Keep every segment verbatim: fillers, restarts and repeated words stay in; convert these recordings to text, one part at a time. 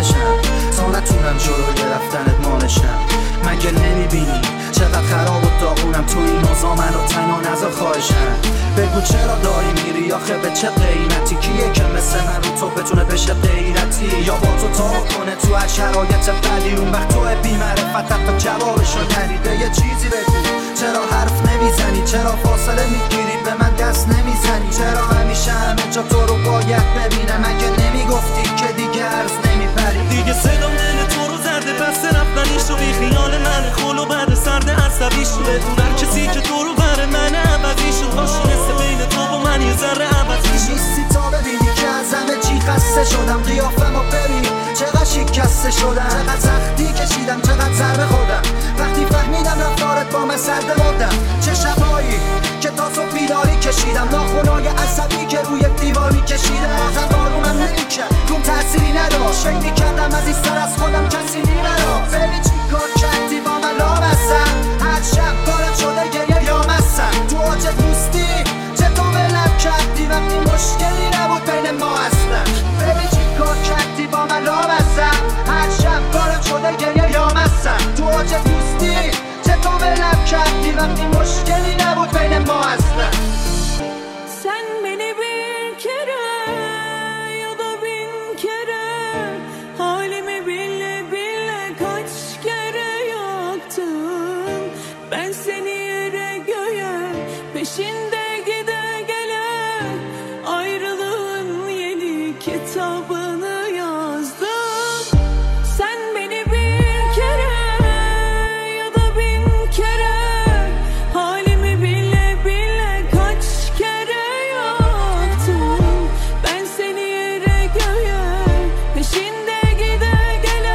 حالشم تا نتونم جلوی رفتنت مالشم. مگه نمیبینی چقدر خراب و داغونم تو این اوضاع؟ منو تنها نذار خواهشم. بگو چرا داری میری آخه به چه قیمتی؟ کیه که مثل من رو تو بتونه بشه غیرتی؟ یا با تو تا کنه تو هر شرایط بدی؟ اون وقت تو بی معرفت حتی جوابشو ندیده. یه چیزی بگو چرا حرف نمیزنی؟ چرا فاصله میگیری به من دست نمیزنی؟ چرا همیشه همه جا تو رو باید ببینم؟ مگه نمیگفتی که دیگه عرض نمیپری؟ دیگه صدام دل تو رو زده پس رفتنیش و بی خیال من خول و بعد سرد عصبی شد. بدون هر کسی که تو رو بره من عوضی شد. آشنسته بین تو و من یه ذره عوضی شد. نیستی تا ببینی که از همه چی خسته شدم. قیافم و ببین چقدر شکسته شدم، چقدر سختی کشیدم، چقدر ضربه خوردم. وقتی فهمیدم رفتارت با من سرده بردم. چه شبایی که تا صبح بیداری کشیدم، ناخنای عصبی که روی دیوار میکشیدم. بازم بارونم نمیکرد روم تأثیری نداشت. فکر میکردم از این سر از خودم کسی میبرم. ببین چی کار کردی با من لامصم. هر شب کارت شده گریه یا مسم. تو آج دوستی چطور ولم کردی وقتی مشکلی نبود بین ما اصلا؟ ببین چی کار کردی با من لامصم. هر شب کارت شده گریه یا مسم. تو آج دوستی چطور ولم کردی وقتی مشکلی nabud beyne ma asla. Sen beni bir kere ya da bin kere halimi bile bile kaç kere yaktın. Ben seni yere göğe peşinde gide gele ayrılığın yeni kitabını yazdım. Sen beni bir kere ya da bin kere halimi bile bile kaç kere yaktın. Ben seni yere göğe peşinde gide gele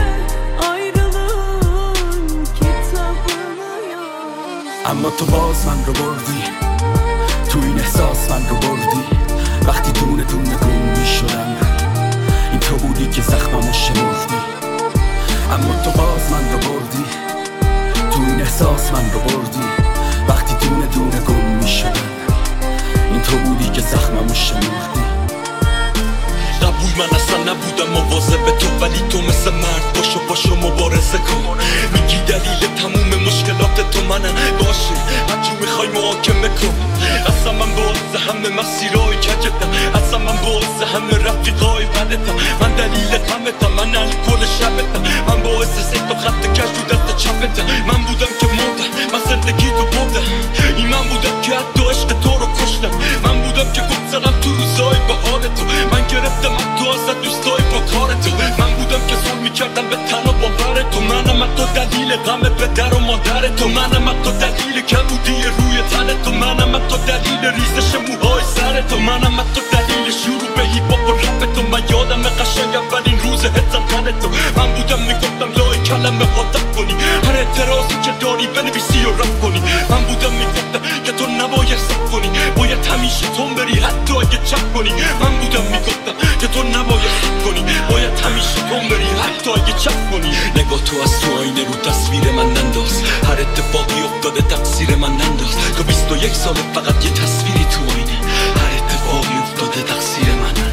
ayrılığın kitabını yazdım. اما تو باز من رو بردی، تو این احساس من رو بردی. وقتی دونه دونه گم می شدم این تو بودی که زخممو شمردی. اما تو باز من رو بردی، تو این احساس من رو بردی. وقتی دونه دونه گم می شدم این تو بودی که زخممو شمردی. قبول من اصلا نبودم مواظب تو، ولی تو مثل مرد باشو باشو مبارزه کن. میگی دلیل تموم مشکلات تو منم، باشه هرچی میخوای محاکمه کن. اصلا من باعث همه مسیرهای کجتم، اصلا من باعث همه رفیقای بدتم. من دلیل غمتم، من الکل شبتم، من باعث سه تا خط کج رو دست چپتم. من بودم که مردم، من زندگی تو بردم. این من بودم که حتی عشق تو رو کشتم. من بودم که گفت زدم تو روزای بهار تو. من گرفتم از تو ازت دوستای با کار تو. من بودم که ظلم میکردم به تن و باور تو. منم از تو دلیل غم پدر و مادر تو. منم از تو دلیل کبودی روی تن تو. منم از تو دلیل ریزش موهای سر تو. منم از تو دلیل شروع به هیپ هاپ و رپ تو. من یادم قشنگ اولین روز حس تن تو. من بودم میگفتم لای کلمه عادت کنی، هر اعتراضی که داری بنویسی و رپ کنی. من بودم میگفتم که تو نباید سب کنی، باید همیشه تون بری حتی اگه چپ کنی. من بودم میگفتم که تو نباید سب کنی، باید همیشه تون بری حتی اگه چپ کنی. نگاه تو از تو آینه رو تصویر من ننداز، هر اتفاقی افتاده تقصیر من ننداز. تو بیست و یک ساله فقط یه تصویری تو آینه، هر اتفاقی افتاده تقصیر من ننداز.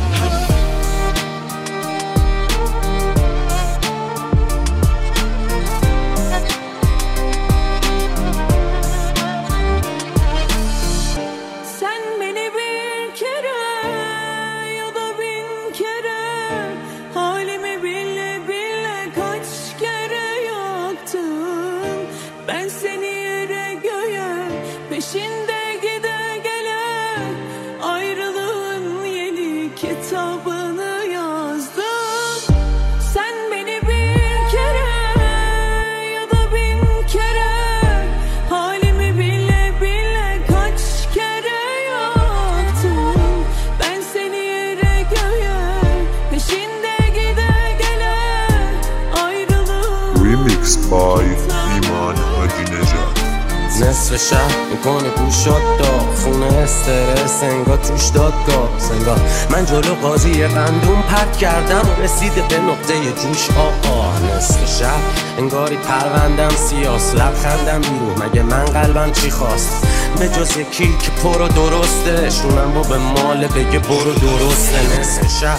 Sen beni bir kere ya da bin kere halimi bile bile kaç kere yaktın. Ben seni yere göğe peşinde gide gele ayrılığın yeni kitabını yazdım. Sen beni bir kere ya da bin kere halimi bile bile kaç kere yaktın. Ben seni yere göğe peşinde gide gele ayrılığın Remix by ایمان حاجی نژاد. نصف شهر میکنه گوشات داغ، خونه استرس انگار توش دادگاه سنگار. من جلو قاضی قندون پرت کردم و رسیده به نقطه جوش. آقا نصف شهر انگاری پروندم سیاس، لبخندم بیرون مگه من قلبم چی خواست؟ به جز یکی که پر و درسته شونم با به مال بگه برو درسته. نصف شهر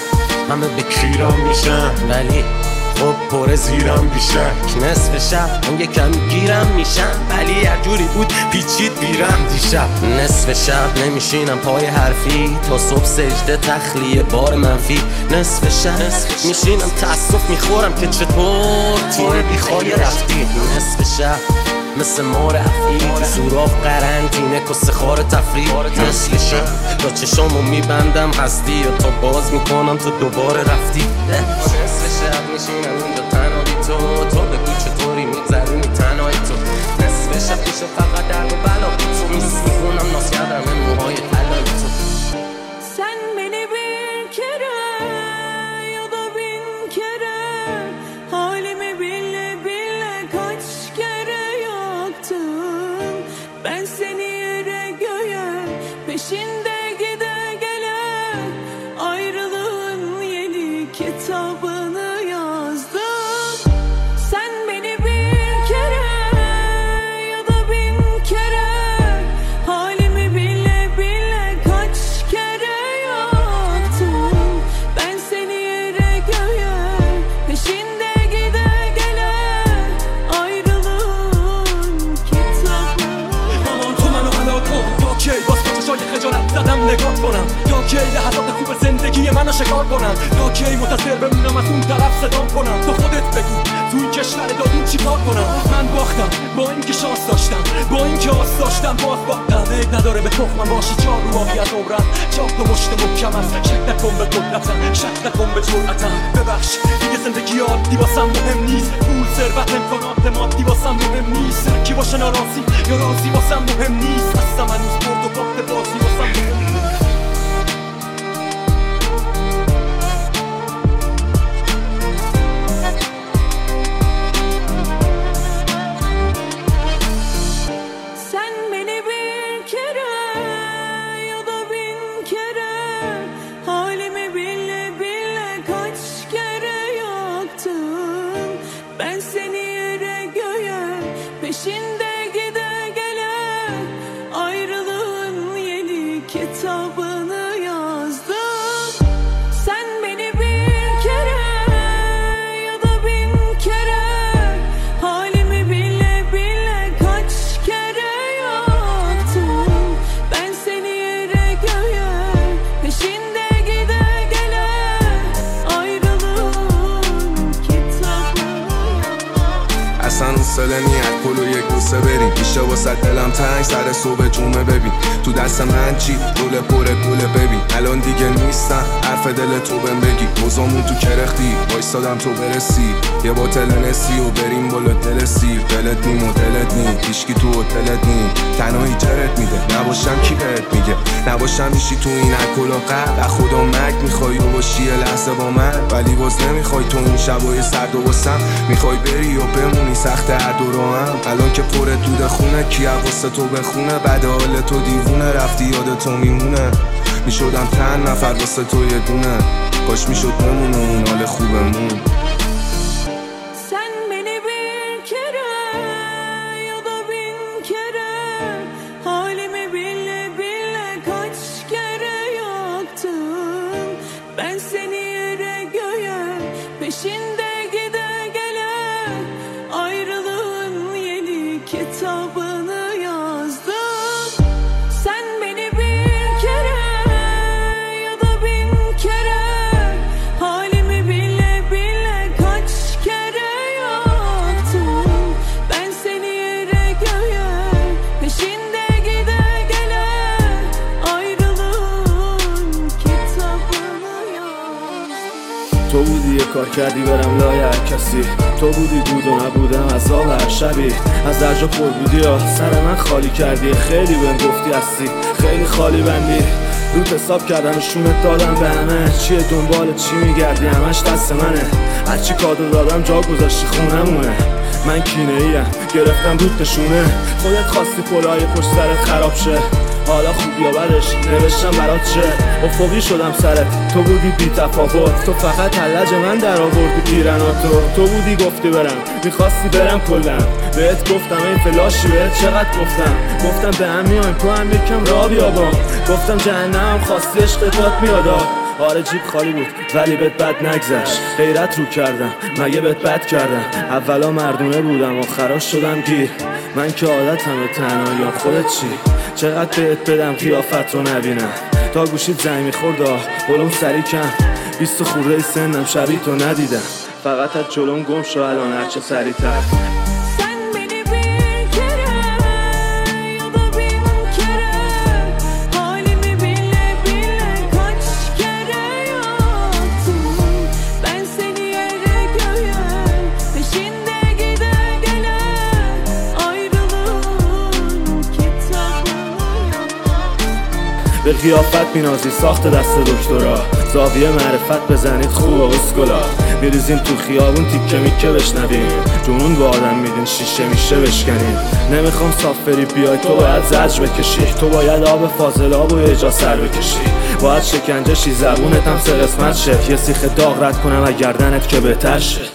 همه به کیرم میشن، ولی خب پر زیرم بیشک. نصف شب من یکم گیرم میشم، ولی هر جوری بود پیچید بیرم دیشب. نصف شب نمیشینم پای حرفی تا صبح سجده تخلیه بار منفی. نصف شب میشینم تاسف میخورم که چطور تیم بیخوای رفتی. نصف شب مثل مار افعی تو سوراخ قرنطینه کسه خار تفریح. نصف شب تا چشامو میبندم هستی و تا باز میکنم تو دوباره رفتی. نصف شب میشینم اونجا تنها بی تو، تو بگو چطوری میگذرونی تنهایی تو. نصف شب میشه فقط درد و بلا بی تو، میس میکنم ناز کردم موهای طلایی تو. Sen beni bir kere ya da bin kere halimi bile bile kaç kere yaktın. Ben seni yere göğe peşinde gide gele ayrılığın yeni kitabını yazdım. Sen beni bir kere ya da bin kere halimi bile bile kaç kere yaktın. Ben seni yere göğe peşinde gide gele ayrılığın kitabı. مامان تو منو هلاک کن، یا کی باز با چشای خجالت زدم نگات کنم، یا کی لحظات خوب زندگی منو شکار کنم، یا کی منتظر بمونم از اون طرف صدام کنم. تو خودت بگو تو این کشور دادون چی کار کنم. من باختم با اینکه شانس داشتم، با اینکه آس داشتم باز باختم. عیب نداره به تخمم باشی چار رو آبی از عمرم، چاق و مشت محکم است. شک نکن به قدرتم، شک نکن به جرأتم. ببخش دیگه زندگی عادی واسم مهم نیست، پول ثروت امکانات مادی واسم مهم نیست. هر کی باشه ناراضی یا راضی واسم مهم نیست. اصلا من روز برد و باخت بازی واسم مهم نیست. Sen beni bir kere ya da bin kere halimi bile bile kaç kere yaktın. Ben seni yere göğe peşinde gide gele ayrılığın yeni kitabını yazdım. Sen beni bir kere ya da bin kere halimi bile bile kaç kere yaktın. Ben seni yere göğe peşinde gide gele ayrılığın kitabını. اصلا حوصله نی هر پلو یک بوسه بریم، میشه واسه دلم تنگ سر صبح جمعه ببین. تو دست من چی گل پره گله ببین، الان دیگه نیستم حرف دل تو بهم بگی. بزامون تو کرختی وایستادم تو برسی، یه بوتل نسی و بریم بالا دل سیر. دلت نیم و دلت نیم هیچکی تو هتلت نیم، تنهایی جرت میده نباشم کی بهت میگه. نباشم میشی تو این الکل و قلب خدا مرگ میخوای و باشی یه لحظه با من، ولی باز نمیخوای تو این شبای سرد و واسم میخوای بری و بمونی سخت هر دو رو هم. الان که پر دود خونه کی واسه تو بخونه، بعد حال تو دیوونه رفتی یاد تو میمونه. میشدم چند نفر واسه تو یه دونه، کاش میشد بمونه اون حال خوبمون. Sen beni bir kere ya da bin kere halimi bile bile kaç kere yaktın. Ben seni yere göğe peşinde gide gele ayrılığın yeni kitabını yazdım. Sen beni bir kere ya da bin kere halimi bile bile kaç kere yaktın. Ben seni yere göğe peşinde gide gele ayrılığın kitabını yazdım. تو بودی یه کار کردی برم لای هر کسی، تو بودی بود و نبودم از آب هر شبی. از درجا پر بودی یا سر من خالی کردی، خیلی بهم گفتی هستی خیلی خالی بندی. روت حساب کردم شونت دادم به همه، چیه دنبال چی میگردی همش دست منه. هرچی کادو دادم جا گذاشتی خونمونه، من کینه ایم گرفتم روت نشونه. خودت خواستی پلای پشت سرت خراب شه، حالا خوب یا بدش نوشتم برات چه. افقی شدم سرت تو بودی بی تفاوت، تو فقط حلج من در آوردی پیرناتو. تو بودی گفتی برم میخواستی برم کلم، بهت گفتم این فلاشی بهت چقدر گفتم. گفتم به هم میایم تو هم یکم را بیابام، گفتم جهنم خواستی عشقتات میادا. آره جیب خالی بود ولی بهت بد نگذشت. غیرت رو کردم مگه بهت بد کردم؟ اولا مردونه بودم آخراش شدم گیر. من که عادتمه تنهاییام، خودت چی؟ چقدر بهت بدم قیافت رو نبینم تا گوشید زنگ میخورد آه بلوم سری کم. بیست خورده سنم شبیه تو ندیدم، فقط از جلوم گم شو الان هرچه سریعتر. به قیافت مینازی ساخت دست دکترا، زاویه معرفت بزنید خوب و اسکلا. میریزیم تو خیابون تیکه میکه بشنویم، جنون با آدم میدین شیشه میشه بشکنیم. نمیخوام سافری بیای تو باید زجر بکشی، تو باید آب فاضلاب و اجا سر بکشی. باید شکنجه شی زبونت هم سه قسمت شه، یه سیخ داغ رد کنم از گردنت که بهتر شه.